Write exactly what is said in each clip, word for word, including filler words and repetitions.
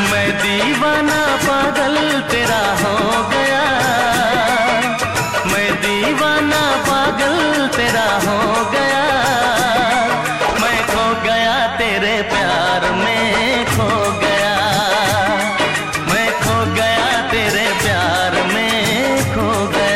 मैं दीवाना पागल तेरा हो गया, मैं दीवाना पागल तेरा हो गया, मैं खो गया तेरे प्यार में खो गया, मैं खो गया तेरे प्यार में खो गया।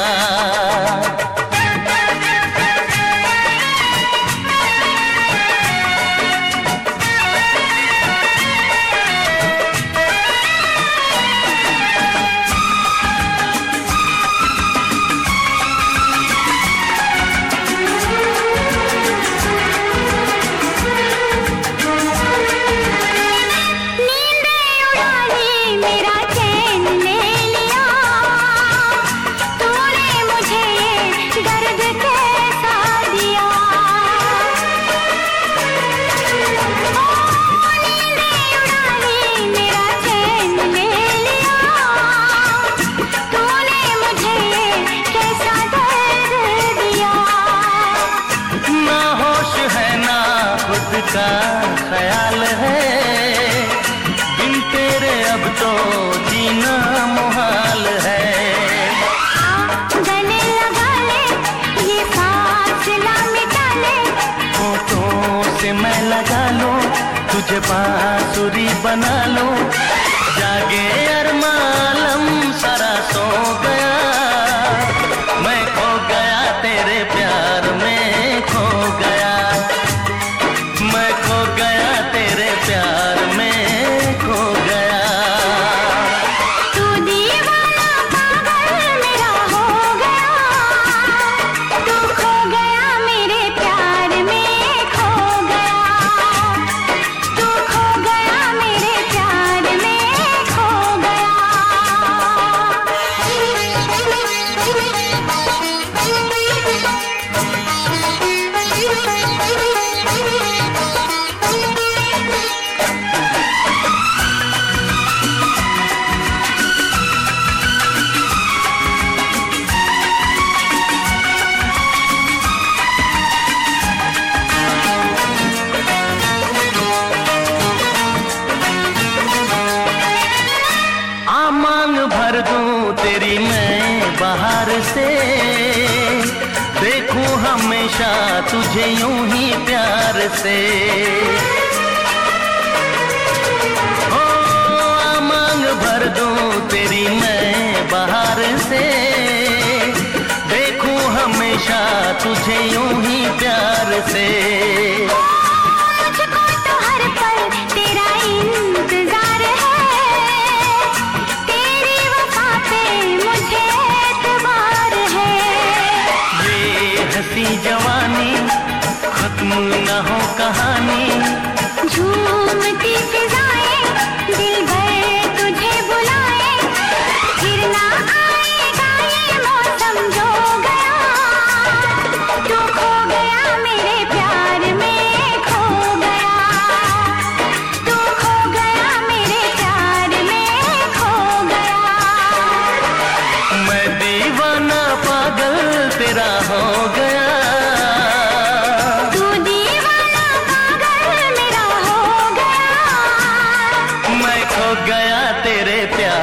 का ख्याल है बिन तेरे अब तो जीना मुहाल है। गले लगा ले ये फासला मिटा ले, होठों से मैं लगा लूं तुझे बांसुरी बना लूं, जागे अरमालम सारा सो गया, मैं खो गया तेरे प्यार में खो गया, मैं खो गया तेरे प्यार में खो गया। तू दीवाना पागल मेरा हो गया, तू खो गया मेरे प्यार में खो गया, तू खो गया मेरे प्यार में खो गया। मांग भर दूं तेरी मैं बाहर से, देखूं हमेशा तुझे यूं ही प्यार से। ओ मांग भर दूं तेरी मैं बाहर से, देखूं हमेशा तुझे यूं ही प्यार से। मुझको तो हर पल तेरा इंतजार है, तेरी वफा पे मुझे एतबार है। ये हंसी जवानी खत्म न हो कहानी, झूमती फिजाएं दिल भर तुझे बुलाए, फिर ना आएगा ये मौसम जो गया, तू खो गया मेरे प्यार में खो गया, तू खो गया मेरे प्यार में खो गया। मैं दीवाना पागल तेरा हो गया, तू दीवाना पागल मेरा हो गया, मैं खो गया तेरे प्यार